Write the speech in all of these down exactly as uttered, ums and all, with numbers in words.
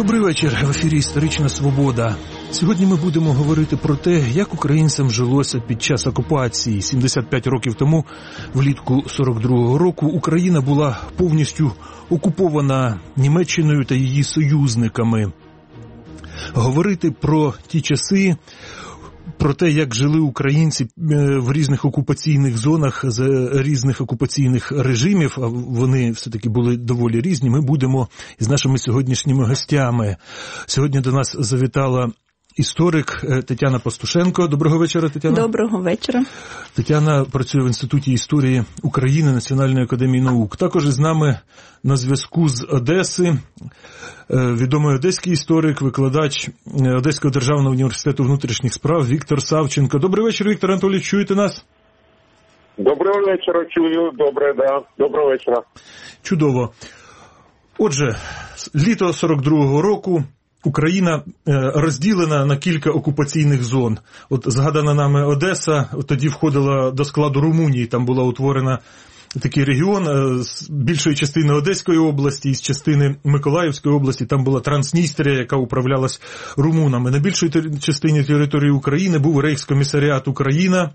Добрий вечір. В ефірі «Історична свобода». Сьогодні ми будемо говорити про те, як українцям жилося під час окупації. сімдесят п'ять років тому, влітку сорок другого року, Україна була повністю окупована Німеччиною та її союзниками. Говорити про ті часи, про те, як жили українці в різних окупаційних зонах, з різних окупаційних режимів, а вони все-таки були доволі різні, ми будемо із нашими сьогоднішніми гостями. Сьогодні до нас завітала історик Тетяна Пастушенко. Доброго вечора, Тетяна. Доброго вечора. Тетяна працює в Інституті історії України Національної академії наук. Також із нами на зв'язку з Одеси відомий одеський історик, викладач Одеського державного університету внутрішніх справ Віктор Савченко. Добрий вечір, Віктор Анатолійович, чуєте нас? Доброго вечора, чую. Добре, да. Доброго вечора. Чудово. Отже, літо сорок другого року. Україна розділена на кілька окупаційних зон. От згадана нами Одеса, тоді входила до складу Румунії, там була утворена такий регіон з більшої частини Одеської області і з частини Миколаївської області, там була Трансністрія, яка управлялась румунами. На більшій частині території України був Рейхскомісаріат Україна.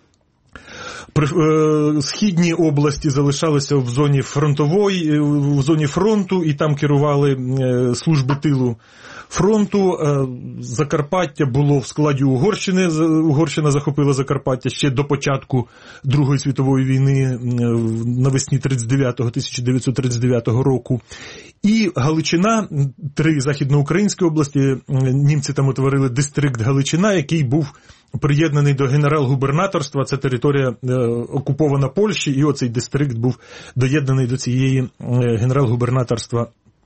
Східні області залишалися в зоні фронтової, в зоні фронту, і там керували служби тилу фронту. Закарпаття було в складі Угорщини. Угорщина захопила Закарпаття ще до початку Другої світової війни навесні тисяча дев'ятсот тридцять дев'ятого року. І Галичина, три західноукраїнські області, німці там утворили дистрикт Галичина, який був приєднаний до генерал-губернаторства, це територія е, окупована Польщі, і оцей дистрикт був доєднаний до цієї е, генерал-губернаторства,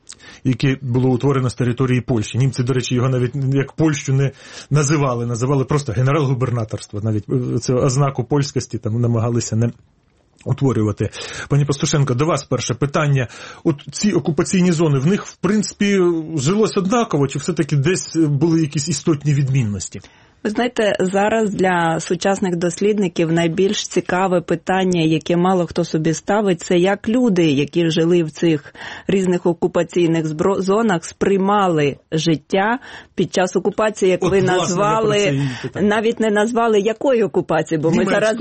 яке було утворено з території Польщі. Німці, до речі, його навіть як Польщу не називали, називали просто генерал-губернаторство, навіть цю ознаку польськості там намагалися не утворювати. Пані Пастушенко, до вас перше питання. От ці окупаційні зони, в них, в принципі, жилось однаково, чи все-таки десь були якісь істотні відмінності? Ви знаєте, зараз для сучасних дослідників найбільш цікаве питання, яке мало хто собі ставить, це як люди, які жили в цих різних окупаційних зонах, сприймали життя під час окупації, як От, ви власне, назвали, навіть не назвали якої окупації, бо ми зараз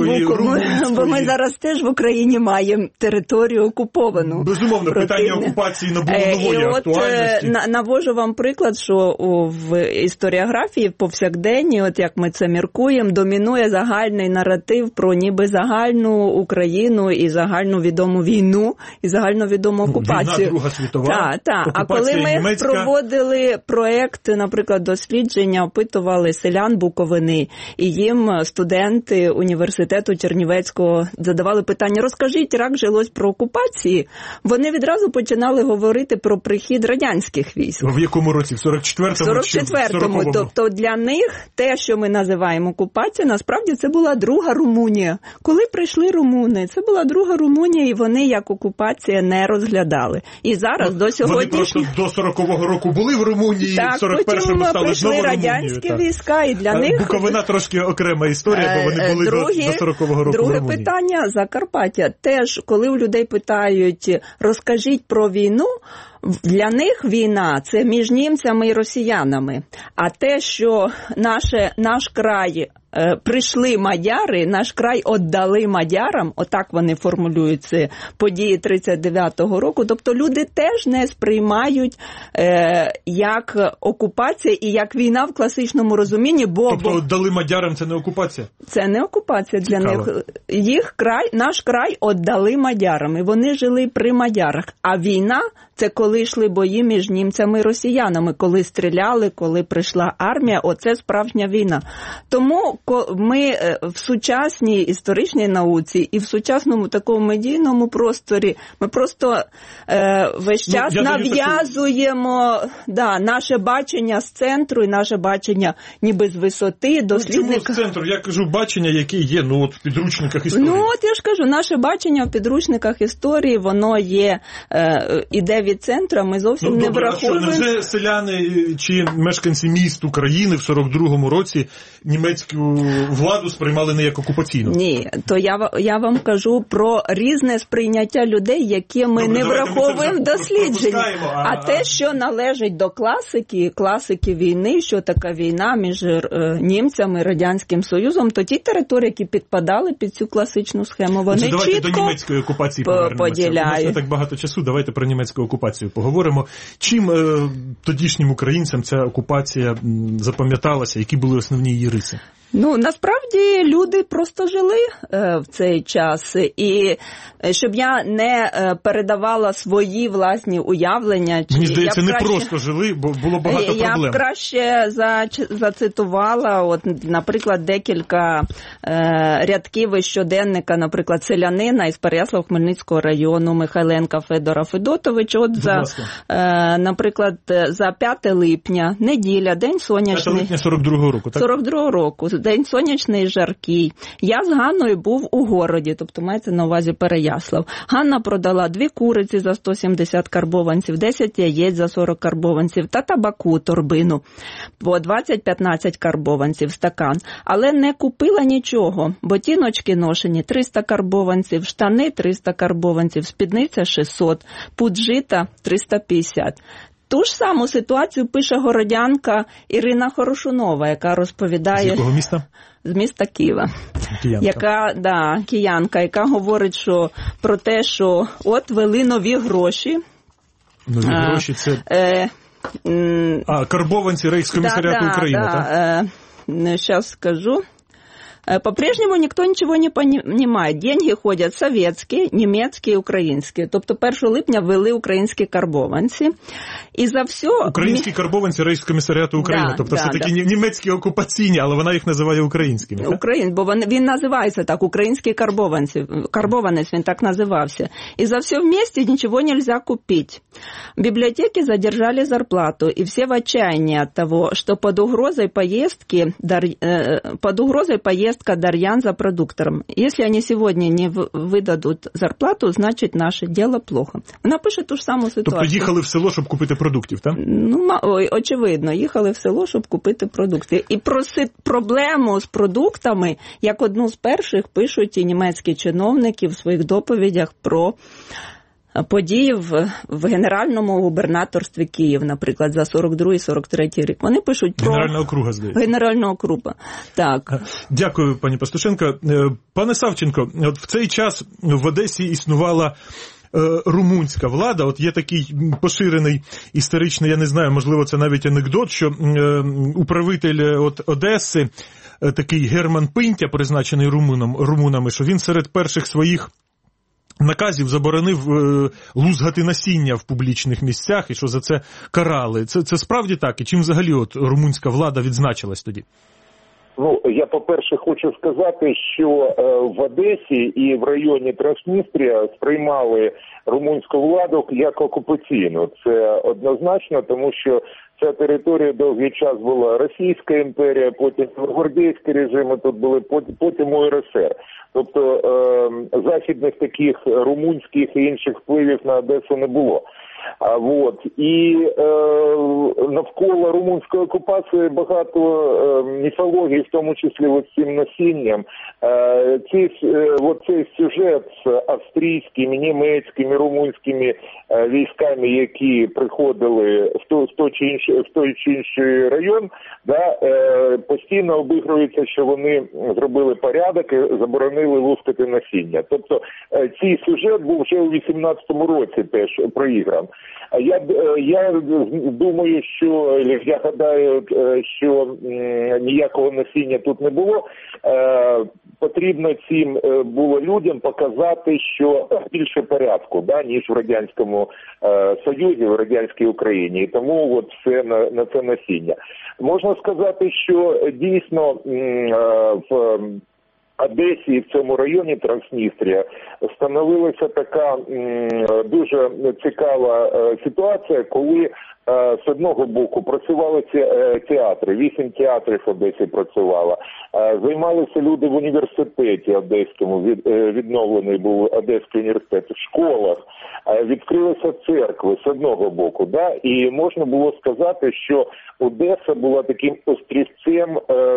в, бо ми зараз теж в Україні маємо територію окуповану. Безумовно, Противне. Питання окупації набуло нової І актуальності. От навожу вам приклад, що в історіографії повсякденні, от як ми це міркуємо, домінує загальний наратив про ніби загальну Україну і загальну відому війну, і загальну відому окупацію. Війна, Друга світова, так, так. А коли ми німецька... проводили проєкт, наприклад, дослідження, опитували селян Буковини, і їм студенти університету Чернівецького задавали питання: розкажіть, як жилось про окупації, вони відразу починали говорити про прихід радянських військ. В якому році? В сорок четвертому? сорок четвертому. Тобто для них те, що ми називаємо окупація, насправді це була друга Румунія. Коли прийшли румуни, це була друга Румунія, і вони як окупація не розглядали. І зараз ну, до сьогоднішнього... Вони просто до сорокового року були в Румунії, так, в сорок першому стали знову Румунією. Так, потім прийшли радянські війська, і для них... Буковина трошки окрема історія, бо вони були другі, до сорокового року друге в Румунії. Друге питання – Закарпаття. Теж, коли у людей питають, розкажіть про війну, для них війна – це між німцями і росіянами. А те, що наше, наш край е, прийшли мадяри, наш край віддали мадярам, отак вони формулюють це, події тридцять дев'ятого року, тобто люди теж не сприймають е, як окупація і як війна в класичному розумінні, бо... Тобто віддали мадярам – це не окупація? Це не окупація для Цікаво. них. Їх край, наш край віддали мадярам, і вони жили при мадярах. А війна – це коли йшли бої між німцями і росіянами, коли стріляли, коли прийшла армія, оце справжня війна. Тому ми в сучасній історичній науці і в сучасному такому медійному просторі, ми просто е, весь час ну, нав'язуємо да, наше бачення з центру і наше бачення ніби з висоти. Дослідник... Чому з центру? Я кажу бачення, яке є ну, от в підручниках історії. Ну, от я ж кажу, наше бачення в підручниках історії, воно є, е, іде від центру, ми зовсім ну, не добре, враховуємо. А що, невже селяни чи мешканці міст України в сорок другому році німецьку владу сприймали не як окупаційну. Ні, то я, я вам кажу про різне сприйняття людей, які ми Добре, не враховуємо в дослідженні. А, а те, що належить до класики, класики війни, що така війна між е, німцями і Радянським Союзом, то ті території, які підпадали під цю класичну схему, вони Отже, давайте чітко до німецької окупації повернемося. поділяють. У нас не так багато часу, давайте про німецьку окупацію поговоримо. Чим е, тодішнім українцям ця окупація м, запам'яталася, які були основні її риси? Ну, насправді, люди просто жили е, в цей час. І е, щоб я не е, передавала свої власні уявлення... Мені здається, я не краще, просто жили, бо було багато я проблем. Я б краще за, зацитувала, от, наприклад, декілька е, рядків із щоденника, наприклад, селянина із Переяслав-Хмельницького району Михайленка Федора Федотовича. От за, е, наприклад, за п'яте липня, неділя, день сонячний. п'яте липня сорок другого року, так? сорок другого року. День сонячний, жаркий. Я з Ганною був у городі, тобто мається на увазі Переяслав. Ганна продала дві куриці за сто сімдесят карбованців, десять яєць за сорок карбованців та табаку торбину по двадцять-п'ятнадцять карбованців стакан. Але не купила нічого. Ботиночки ношені триста карбованців, штани триста карбованців, спідниця шістсот, пуд жита триста п'ятдесят. Ту ж саму ситуацію пише городянка Ірина Хорошунова, яка розповідає... З якого міста? З міста Києва. Киянка. Яка, да, киянка, яка говорить, що про те, що от ввели нові гроші. Нові а, гроші це... Е, м, а, карбованці Рейхскомиссариата да, України, да, так? Е, сейчас скажу. По-прежнему никто нічого не понимает. Деньги ходять совєтські, німецькі, українські. Тобто першого липня ввели українські карбованці. І за все... Українські карбованці Рейхскомиссариату України. Да, тобто да, все-таки да. німецькі окупаційні, але вона їх називає українськими. Україн, бо він, він називається так, українські карбованці. Карбованець він так називався. І за все вместе нічого нельзя купить. Библиотеки задержали зарплату, и все в отчаянии от того, что под угрозой поездки, под угрозой поездка Дарьян за продуктором. Если они сегодня не выдадут зарплату, значит наше дело плохо. Вона пише ту ж саму ситуацію. Тобто їхали в село, щоб купити продуктів, так? Ну, ой, очевидно, їхали в село, щоб купити продукти. І про проблему з продуктами, як одну з перших, пишуть і німецькі чиновники в своїх доповідях про події в, в Генеральному губернаторстві Київ, наприклад, за сорок другий - сорок третій рік. Вони пишуть про... Генерального округа, здається. Генерального округа, так. Дякую, пані Пастушенко. Пане Савченко, от в цей час в Одесі існувала румунська влада. От є такий поширений історичний, я не знаю, можливо, це навіть анекдот, що управитель от Одеси, такий Герман Пинтя, призначений румуном, румунами, що він серед перших своїх наказів заборонив е, лузгати насіння в публічних місцях, і що за це карали. Це, це справді так? І чим взагалі от румунська влада відзначилась тоді? Ну, я, по-перше, хочу сказати, що е, в Одесі і в районі Трансністрія сприймали румунську владу як окупаційну. Це однозначно, тому що ця територія довгий час була Російська імперія, потім гвардійські режими тут були, потім У Ер Ес Ер. Тобто е, західних таких румунських і інших впливів на Одесу не було. А от і е, навколо румунської окупації багато е, міфології, в тому числі ось цим насінням. Е, ці, е, от цей сюжет з австрійськими, німецькими, румунськими е, військами, які приходили в той, в той чи інший, в той чи інший район, да, е, постійно обігрується, що вони зробили порядок і заборонили лускати насіння. Тобто е, цей сюжет був вже у вісімнадцятому році теж проігран. Я, я думаю, що, я гадаю, що ніякого насіння тут не було. Потрібно цим було людям показати, що більше порядку, да, ніж в Радянському Союзі, в Радянській Україні. І тому от все на, на це насіння. Можна сказати, що дійсно в Одесі і в цьому районі Трансністрія становилася така м, дуже цікава е, ситуація, коли з одного боку працювали театри, вісім театрів в Одесі працювало, займалися люди в університеті одеському, відновлений був Одеський університет, в школах, відкрилися церкви з одного боку, да? І можна було сказати, що Одеса була таким острівцем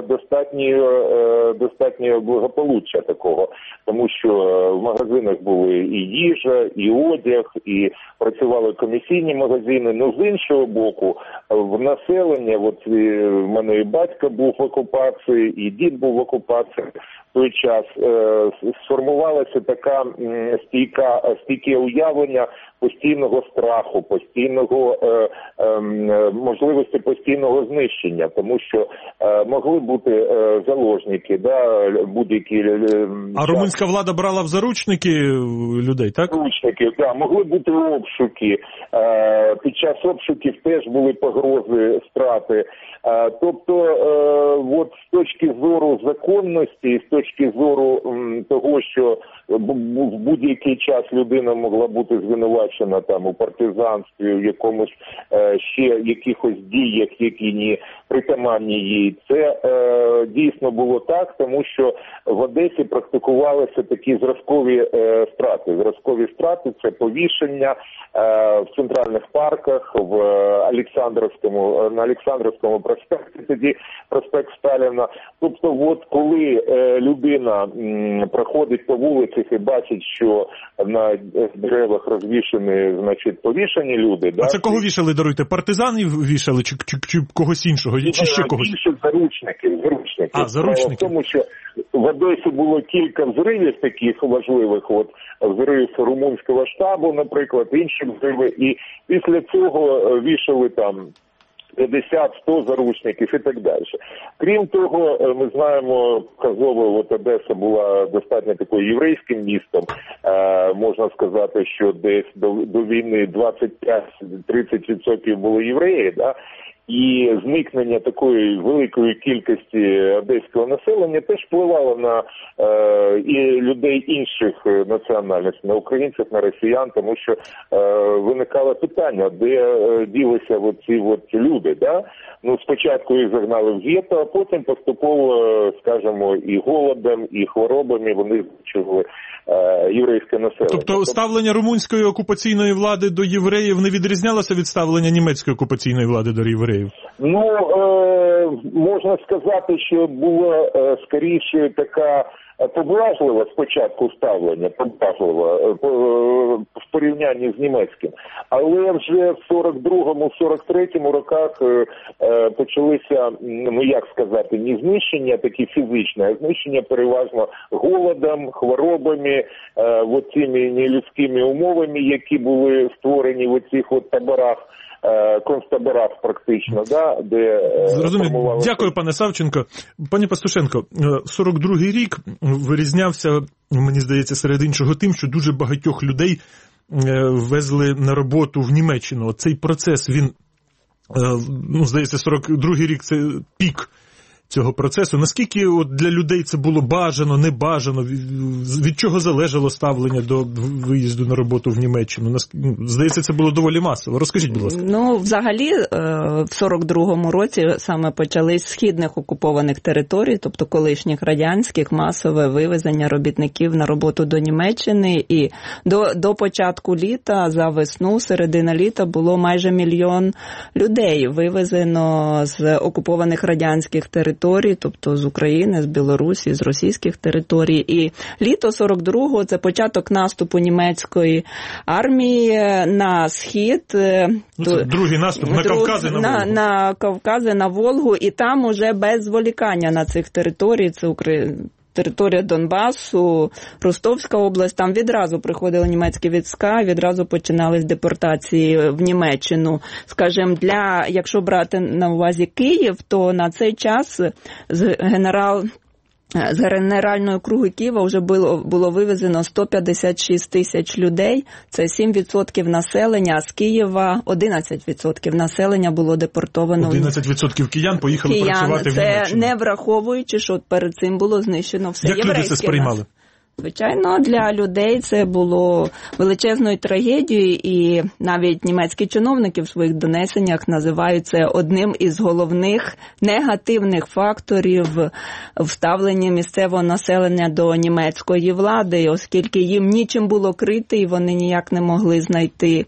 достатнього, достатнього благополуччя такого, тому що в магазинах були і їжа, і одяг, і працювали комісійні магазини, ну з іншого боку, в населення, от в мене і батько був в окупації, і дід був в окупації в той час, е, сформувалася така стійка, стійке уявлення постійного страху, постійного е, е, можливості постійного знищення, тому що е, могли бути е, заложники, да, будь-які. Е, а румунська влада брала в заручники людей, так? Заручники, так, да, могли бути обшуки. Е, під час обшуків теж були погрози, страти. Е, тобто, е, от з точки зору законності, з точки зору м, того, що в будь-який час людина могла бути звинувачена там у партизанстві, в якомусь е, ще якихось діях, які не притаманні їй. Це е, дійсно було так, тому що в Одесі практикувалися такі зразкові е, страти. Зразкові страти – це повішення е, в центральних парках, в Олександрівському, на Олександрівському проспекті, тоді проспект Сталіна. Тобто, от коли е, людина м, проходить по вулиці і бачить, що на деревах розвішені, значить, повішені люди. А да? Це кого вішали, даруйте? Партизанів вішали чи, чи, чи когось іншого? Чи, чи ще когось? Більше заручників. заручників. А, заручників. Тому що в Одесі було кілька взривів таких важливих, от взрив румунського штабу, наприклад, інші взриви, і після цього вішали там п'ятдесят-сто заручників і так далі. Крім того, ми знаємо, показово, от Одеса була достатньо такою єврейським містом. Е, можна сказати, що десь до, до війни двадцять п'ять - тридцять відсотків було євреї, да? І зникнення такої великої кількості одеського населення теж впливало на е, і людей інших національностей, на українців, на росіян, тому що е, виникало питання, де е, ділися оці от люди. Да? Ну, спочатку їх загнали в гетто, а потім поступово, скажімо, і голодом, і хворобами вони знищували е, єврейське населення. Тобто ставлення румунської окупаційної влади до євреїв не відрізнялося від ставлення німецької окупаційної влади до євреїв? Ну, е, можна сказати, що було е, скоріше така поблажлива спочатку ставлення, поблажлива е, в порівнянні з німецьким. Але вже в сорок другому - сорок третьому роках е, е, почалися, ну як сказати, не знищення такі фізичне, а знищення переважно голодом, хворобами, е, от цими нелюдськими умовами, які були створені в цих от таборах. Концтаборах практично, да, де... Зрозуміло. Формували... Дякую, пане Савченко. Пані Пастушенко, сорок другий рік вирізнявся, мені здається, серед іншого тим, що дуже багатьох людей везли на роботу в Німеччину. Цей процес, він, ну, здається, сорок другий рік – це пік цього процесу. Наскільки от для людей це було бажано, не бажано? Від, від чого залежало ставлення до виїзду на роботу в Німеччину? Здається, це було доволі масово. Розкажіть, будь ласка. Ну, взагалі, в сорок другому році саме почались з східних окупованих територій, тобто колишніх радянських, масове вивезення робітників на роботу до Німеччини. І до, до початку літа, за весну, середина літа, було майже мільйон людей вивезено з окупованих радянських територій, тобто з України, з Білорусі, з російських територій. І літо сорок другого – це початок наступу німецької армії на схід. Ну, це другий наступ на Кавкази, на Волгу. На, на Кавкази, на Волгу. І там уже без зволікання на цих територій, це Україна, територія Донбасу, Ростовська область, там відразу приходили німецькі війська, відразу починались депортації в Німеччину. Скажімо, для, якщо брати на увазі Київ, то на цей час з генерал З Генеральної округи Києва вже було, було вивезено сто п'ятдесят шість тисяч людей, це сім відсотків населення, а з Києва одинадцять відсотків населення було депортовано. одинадцять відсотків киян поїхали киян, працювати в Німеччину. Це не враховуючи, що перед цим було знищено все Як єврейське. Як люди це сприймали? Звичайно, для людей це було величезною трагедією, і навіть німецькі чиновники в своїх донесеннях називають це одним із головних негативних факторів в ставленні місцевого населення до німецької влади, оскільки їм нічим було крити, і вони ніяк не могли знайти,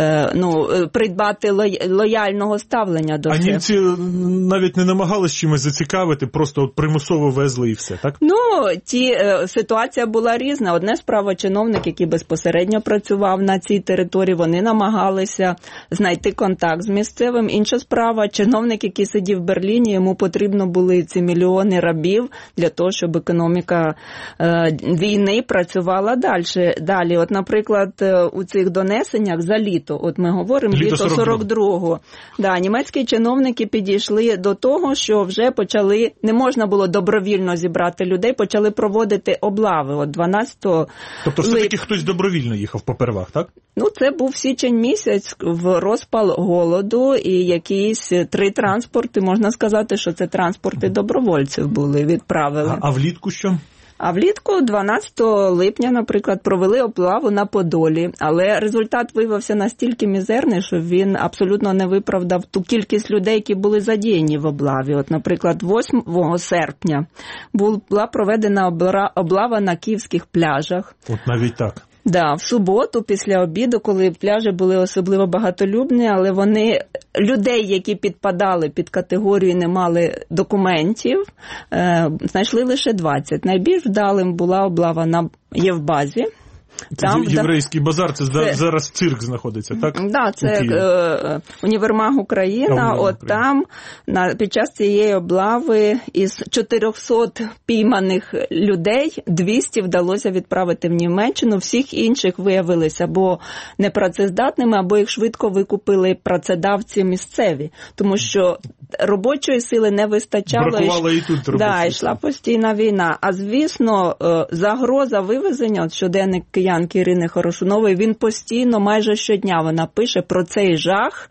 ну, придбати лояльного ставлення до цього. А німці навіть не намагалися чимось зацікавити, просто примусово везли і все, так? Ну, ті, ситуація була різна. Одне справа чиновник, який безпосередньо працював на цій території, вони намагалися знайти контакт з місцевим. Інша справа, чиновник, який сидів в Берліні, йому потрібно були ці мільйони рабів для того, щоб економіка е, війни працювала далі. Далі, от, наприклад, у цих донесеннях за літо, от ми говоримо, літо, літо сорок другого. Да, німецькі чиновники підійшли до того, що вже почали, не можна було добровільно зібрати людей, почали проводити облави. От дванадцятого Тобто все-таки хтось добровільно їхав попервах, так? Ну, це був січень місяць в розпал голоду, і якісь три транспорти, можна сказати, що це транспорти добровольців були, відправили. А, а влітку що? А влітку дванадцятого липня, наприклад, провели облаву на Подолі, але результат виявився настільки мізерний, що він абсолютно не виправдав ту кількість людей, які були задіяні в облаві. От, наприклад, восьмого серпня була проведена облава на київських пляжах. От навіть так. Да, в суботу після обіду, коли пляжі були особливо багатолюдні, але вони, людей, які підпадали під категорію і не мали документів, е, знайшли лише двадцять. Найбільш вдалим була облава на Євбазі. Там, єврейський базар, це, це зараз цирк знаходиться, так? Так, да, це е, універмаг Україна. От там на, під час цієї облави із чотирьохсот пійманих людей двісті вдалося відправити в Німеччину, всіх інших виявилися або непрацездатними, або їх швидко викупили працедавці місцеві, тому що робочої сили не вистачало. Бракувало і, і тут робочої. Да, йшла постійна війна. А звісно, загроза вивезення, от щоденник киянки Ірини Хорошунової, він постійно, майже щодня вона пише про цей жах,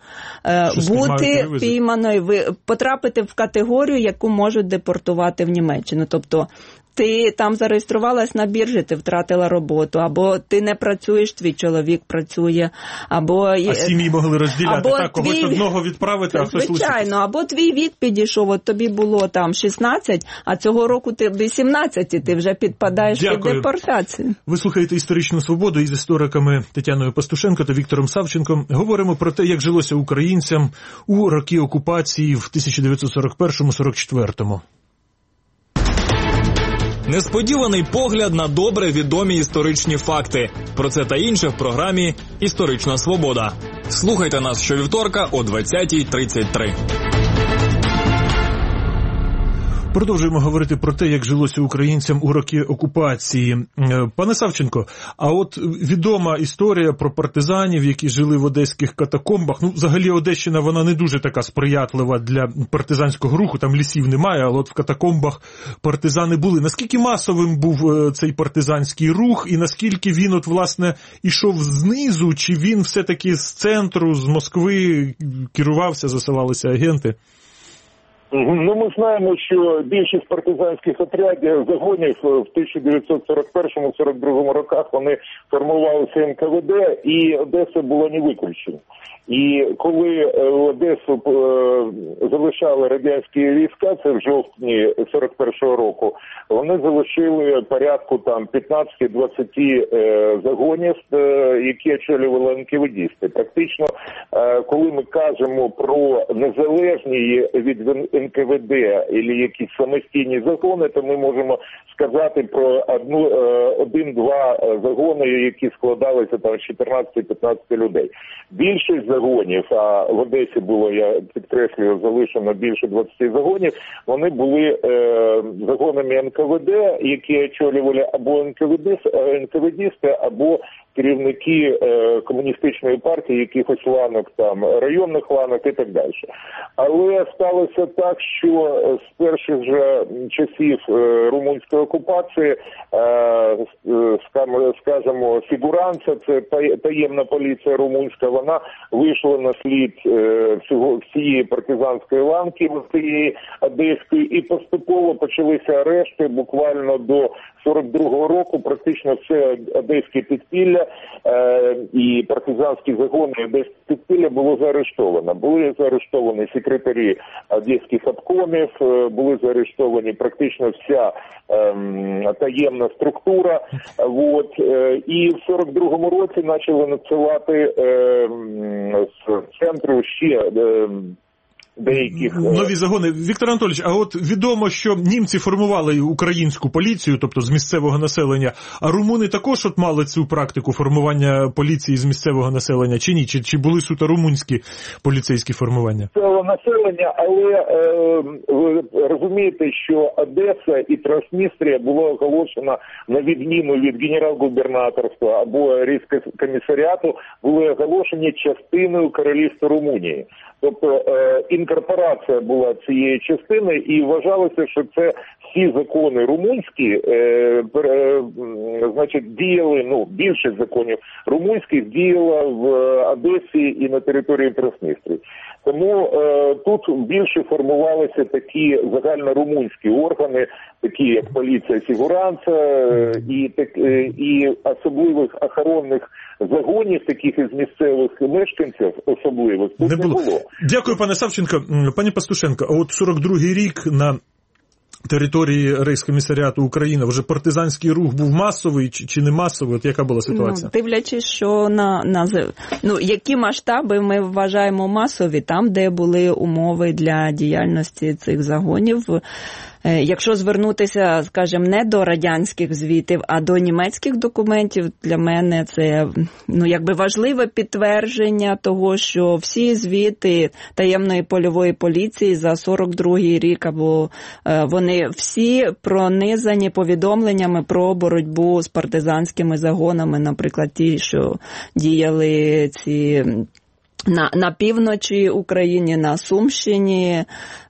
що бути пійманою, потрапити в категорію, яку можуть депортувати в Німеччину. Тобто ти там зареєструвалась на біржі, ти втратила роботу, або ти не працюєш, твій чоловік працює, або... А сім'ї могли розділяти, або так, когось твій... одного відправити, а хтось лишити. Звичайно, або твій вік підійшов, от тобі було там шістнадцять, а цього року ти вісімнадцять, ти вже підпадаєш Дякую. Під депортацію. Ви слухаєте «Історичну свободу» із істориками Тетяною Пастушенко та Віктором Савченком. Говоримо про те, як жилося українцям у роки окупації в тисяча дев'ятсот сорок першому - сорок четвертому. Несподіваний погляд на добре відомі історичні факти. Про це та інше в програмі «Історична свобода». Слухайте нас щовівторка о двадцятій тридцять три. Продовжуємо говорити про те, як жилося українцям у роки окупації. Пане Савченко, а от відома історія про партизанів, які жили в одеських катакомбах. Ну, взагалі Одещина, вона не дуже така сприятлива для партизанського руху, там лісів немає, але от в катакомбах партизани були. Наскільки масовим був цей партизанський рух, і наскільки він, от, власне, ішов знизу, чи він все-таки з центру, з Москви керувався, засилалися агенти? Ну, ми знаємо, що більшість партизанських отрядів, загонів в тисяча дев'ятсот сорок першому - сорок другому роках вони формувалися ен ка ве де, і Одеса була не виключена. І коли Одесу залишали радянські війська, це в жовтні сорок першого року, вони залишили порядку там п'ятнадцять-двадцять загонів, які очолювали ен ка ве дісти. Практично, коли ми кажемо про незалежні від ен ка ве де або якісь самостійні загони, то ми можемо сказати про одну, один-два загони, які складалися там з чотирнадцяти-п'ятнадцяти людей. Більшість загонів, а в Одесі було, я підкреслюю, залишено більше двадцяти загонів, вони були е, загонами ен ка ве де, які очолювали або ен ка ве дісти, або керівники е, комуністичної партії, якихось ланок, там, районних ланок і так далі. Але сталося так, що з перших же часів е, румунської окупації, е, скажімо, фігуранця, це таємна поліція румунська, вона вийшла на слід е, всього, всієї партизанської ланки, цієї одеської, і поступово почалися арешти. Буквально до сорок другого року практично все одеське підпілля е, і партизанські загони одеське підпілля було заарештовано. Були заарештовані секретарі одеських обкомів, е, були заарештовані практично вся е, таємна структура. Вот, е, і в сорок другому році почали надсилати е, з центру ще е, деяких... Нові загони. Віктор Анатолійович, а от відомо, що німці формували українську поліцію, тобто з місцевого населення, а румуни також от мали цю практику формування поліції з місцевого населення, чи ні? Чи, чи були суто румунські поліцейські формування? Місцевого населення, але е, ви розумієте, що Одеса і Трансністрія було оголошено на відміну від генерал-губернаторства або рейхскомісаріату, були оголошені частиною Королівства Румунії. Тобто е, інкорпорація була цієї частини, і вважалося, що це всі закони румунські, е, е, значить, діяли, ну, більшість законів румунських діяла в Одесі і на території Трансністрії. Тому е, тут більше формувалися такі загальнорумунські органи, такі як поліція фігуранца, е, і, так, е, і особливих охоронних загонів, таких із місцевих мешканців особливих, тут не, не було. було. Дякую, пане Савченко. Пані Пастушенко, а от сорок другий рік на території Рейхскомісаріату України вже партизанський рух був масовий чи, чи не масовий? От яка була ситуація? Ну, дивлячись, що на, на ну, які масштаби ми вважаємо масові, там, де були умови для діяльності цих загонів. Якщо звернутися, скажімо, не до радянських звітів, а до німецьких документів, для мене це, ну, якби важливе підтвердження того, що всі звіти таємної польової поліції за сорок другий рік, або вони всі пронизані повідомленнями про боротьбу з партизанськими загонами, наприклад, ті, що діяли ці... На, на півночі України, на Сумщині,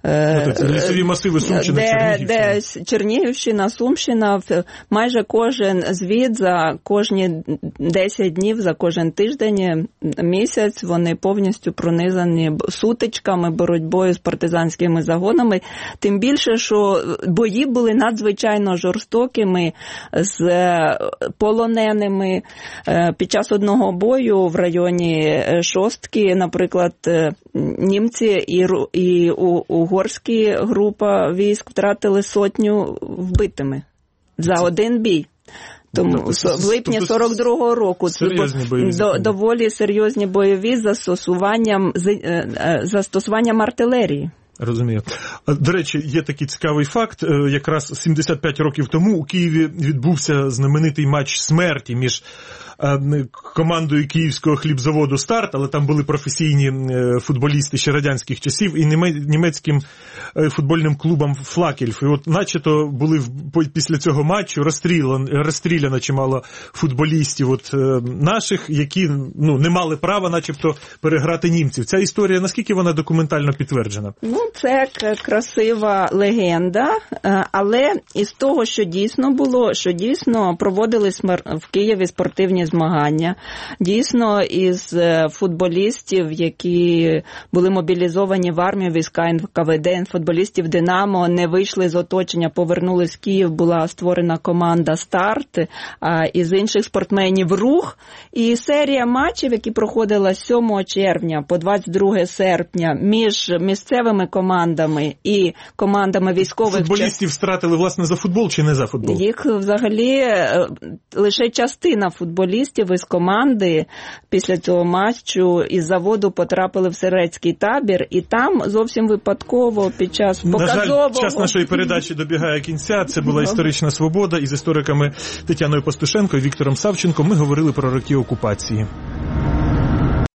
лісові масиви Сумщина, де, Чернігівщина. Де Чернігівщина, Сумщина, майже кожен звіт за кожні десять днів, за кожен тиждень, місяць, вони повністю пронизані сутичками, боротьбою з партизанськими загонами. Тим більше, що бої були надзвичайно жорстокими з полоненими. Під час одного бою в районі Шостки, наприклад, німці і, і угорські група військ втратили сотню вбитими за один бій. Тому тобто, в липні тобто, сорок другого року до, доволі серйозні бойові застосуванням, застосуванням артилерії. Розумію. До речі, є такий цікавий факт. Якраз сімдесят п'ять років тому у Києві відбувся знаменитий матч смерті між командою київського хлібзаводу «Старт», але там були професійні футболісти ще радянських часів, і німецьким футбольним клубом «Флакельф». І от начебто були після цього матчу розстріляно, розстріляно чимало футболістів от наших, які ну, не мали права начебто переграти німців. Ця історія, наскільки вона документально підтверджена? Ну, це красива легенда, але із того, що дійсно було, що дійсно проводились в Києві спортивні змагання. Дійсно, із футболістів, які були мобілізовані в армію, війська ен ка ве де, футболістів «Динамо», не вийшли з оточення, повернулись в Київ, була створена команда «Старт», а із інших спортсменів «Рух». І серія матчів, які проходила з сьомого червня по двадцять друге серпня між місцевими командами і командами військових... Футболістів част... стратили, власне, за футбол чи не за футбол? Їх взагалі лише частина футболістів із команди після цього матчу із заводу потрапили в сирецький табір, і там зовсім випадково під час показового... На жаль, час нашої передачі добігає кінця. Це була «Історична свобода». Із істориками Тетяною Пастушенко і Віктором Савченко ми говорили про роки окупації.